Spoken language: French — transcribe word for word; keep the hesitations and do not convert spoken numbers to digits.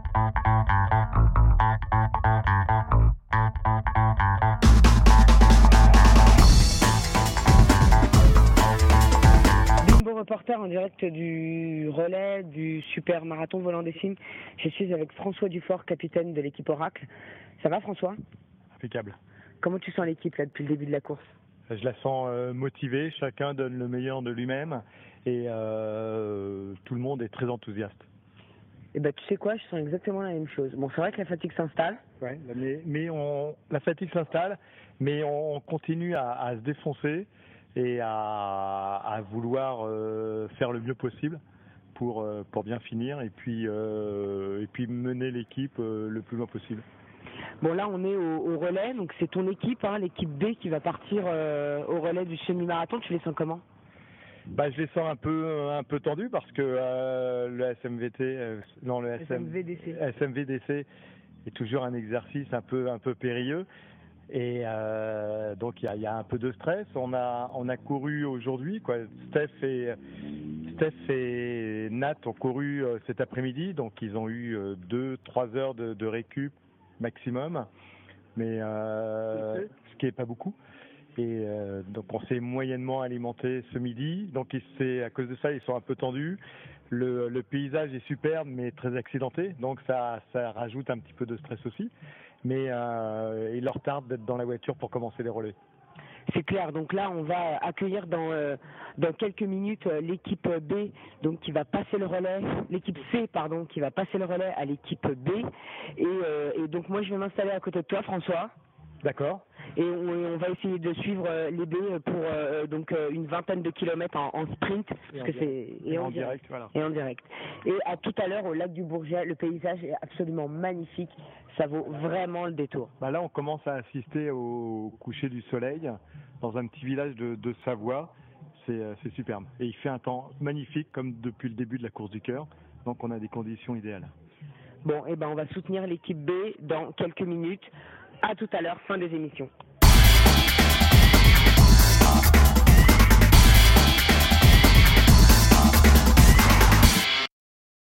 Bimbo reporter en direct du relais du super marathon volant des cimes. Je suis avec François Dufort, capitaine de l'équipe Oracle. Ça va François? Impeccable. Comment tu sens l'équipe là depuis le début de la course? Je la sens euh, motivée, chacun donne le meilleur de lui-même et euh, tout le monde est très enthousiaste. Eh ben tu sais quoi, je sens exactement la même chose. Bon, c'est vrai que la fatigue s'installe. Ouais, mais, mais on, la fatigue s'installe, mais on continue à, à se défoncer et à, à vouloir euh, faire le mieux possible pour, euh, pour bien finir et puis, euh, et puis mener l'équipe euh, le plus loin possible. Bon là on est au, au relais, donc c'est ton équipe, hein, l'équipe B qui va partir euh, au relais du semi-marathon. Tu les sens comment? Bah, je les sens un peu un peu tendus parce que euh, le S M V T, euh, non le S M V D C. S M V D C est toujours un exercice un peu un peu périlleux et euh, donc il y a, y a un peu de stress. On a on a couru aujourd'hui quoi. Steph et Steph et Nat ont couru euh, cet après-midi, donc ils ont eu euh, deux trois heures de, de récup maximum, mais euh, ce qui est pas beaucoup. Et euh, donc on s'est moyennement alimenté ce midi, donc c'est à cause de ça ils sont un peu tendus. Le, le paysage est superbe mais très accidenté, donc ça, ça rajoute un petit peu de stress aussi. Mais euh, il leur tarde d'être dans la voiture pour commencer les relais. C'est clair, donc là on va accueillir dans, euh, dans quelques minutes euh, l'équipe B donc qui va passer le relais, l'équipe C pardon qui va passer le relais à l'équipe B et, euh, et donc moi je vais m'installer à côté de toi François. D'accord. Et on, on va essayer de suivre euh, les B pour euh, donc euh, une vingtaine de kilomètres en, en sprint parce que c'est et, et en, en direct, direct voilà. Et en direct. Et à tout à l'heure au lac du Bourget, le paysage est absolument magnifique, ça vaut vraiment le détour. Bah là on commence à assister au coucher du soleil dans un petit village de, de Savoie, c'est c'est superbe et il fait un temps magnifique comme depuis le début de la course du cœur, donc on a des conditions idéales. Bon et ben on va soutenir l'équipe B dans quelques minutes. À tout à l'heure, fin des émissions.